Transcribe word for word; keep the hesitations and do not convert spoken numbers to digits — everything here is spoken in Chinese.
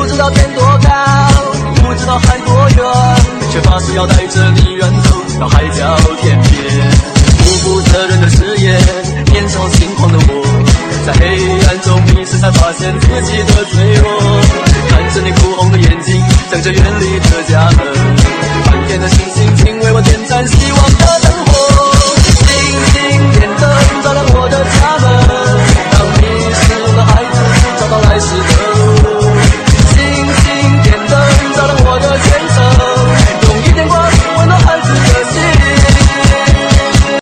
不知道天多高，不知道海多远，却发誓要带着你远走到海角天边。不负责任的誓言，年少轻狂的我，在黑暗中迷失，才发现自己的脆弱。看着你哭红的眼睛，向着远离的家门。